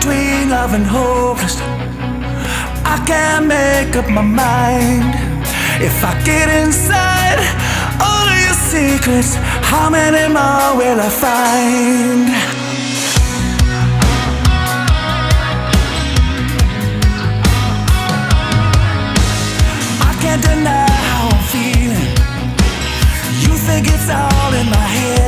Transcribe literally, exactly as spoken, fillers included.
between love and hopeless. I can't make up my mind. If I get inside all of your secrets, how many more will I find? I can't deny how I'm feeling. You think it's all in my head.